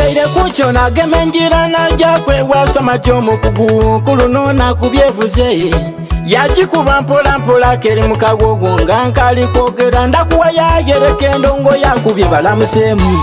yaire kucho nagema enjira najja kwewasa matya omukugu kuluno nakubyevuze yagikuba mpolampola keri mukagogo nga nkali kwogera ndakuwa yayereka endongo yakubye balamuseemu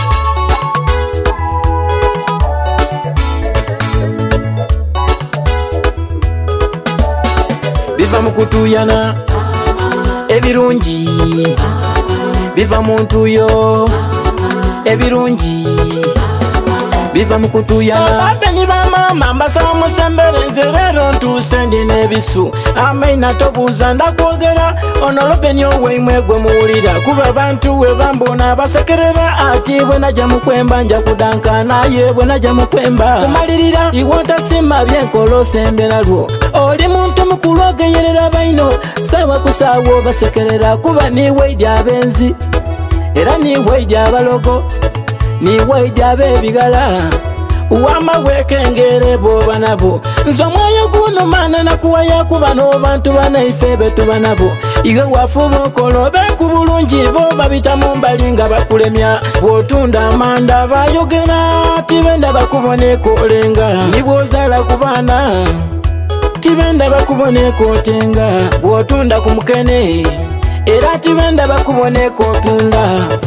biva mu kutuyana ebirungi biva mu ntuyo ebirungi biva mu kutuyana abeni bamama mbasaba musembereze leero ntuuse ndi n'ebisu amaina tobuuza ndakwogera onolopeni oweimwe gwe muwulira kuba abantu we bambona basekerera ati bwe najja mukwemba nja kudanka naye bwe najja mukwemba kumalirira iwontasima byenkola osembera lwo oli muntu mukulu ogeyerera baino sawa kusaawo basekerera kuba niwe edi abenzi era niwe edi abalogo niwe edi ab'ebigala wamawekengere boba nabo nze omwoyo gunumana nakuwaya kuba n'obantu banaife betuba nabo iwe wafuba okola obe ku bulungi bo babita mu mbali nga bakulemya bw'otunda amanda bayogera tibenda bakuboneka olenga nibw'ozaala ku baana tibenda bakuboneka otenga bw'otunda ku mukene era tibenda bakuboneka otunda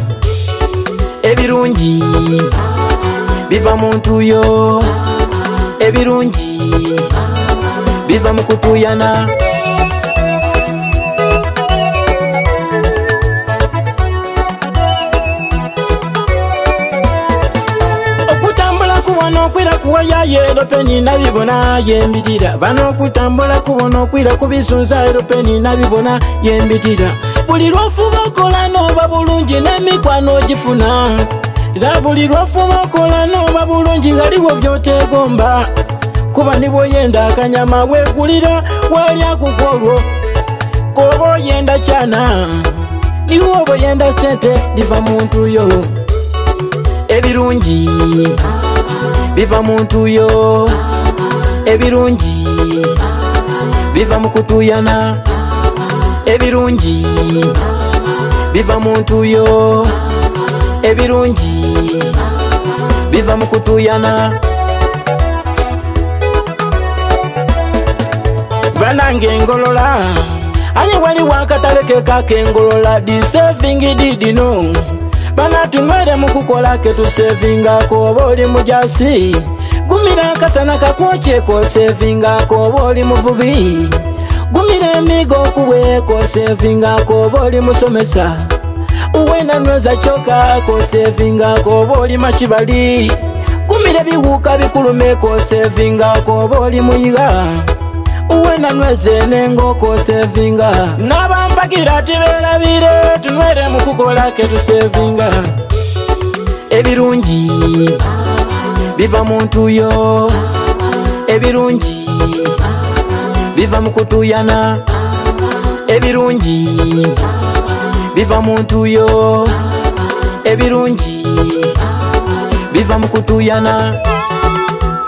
ebirungi biva mu ntuyo ebirungi biva mu kutuyana okutambula kubona okwira kuwaya yeropeni nabibona yembitira bano okutambula kubona okwira kubisunza yeropeni nabibona yembitira buli lwofuba okola noba bulungi n'emikwano ogifuna era buli lwofuba okola noba bulungi galiwo byotegomba kuba nibwoyenda akanyama wegulira walya kukolwo koba oyenda kyana niwo oba oyenda sente diva mu ntuyo ebirungi biva mu ntuyo ebirungi biva mu kutuyana ebirungi biva mu ntuyo ebirungi biva mu kutuyana banange engolola anye wali wakatale kekakengolola disaving didino bana tunwere mu kukola ketusavingako oba oli mujasi gumira akasana kakwokyeko savingako oba oli muvubi gumira emigo okuweko savingako oba oli musomesa uwena nweza choka ko savinga ko boli machibali kumire biwuka bikulumeko savinga ko boli muyiga uwena nweze nengo ko savinga nabampagira tiberabire tunwere mu kukola ke tu savinga ebirungi biva mu ntuyo ebirungi biva mu kutuyana ebirungi biva mu ntuyo ebirungi biva mu kutuyana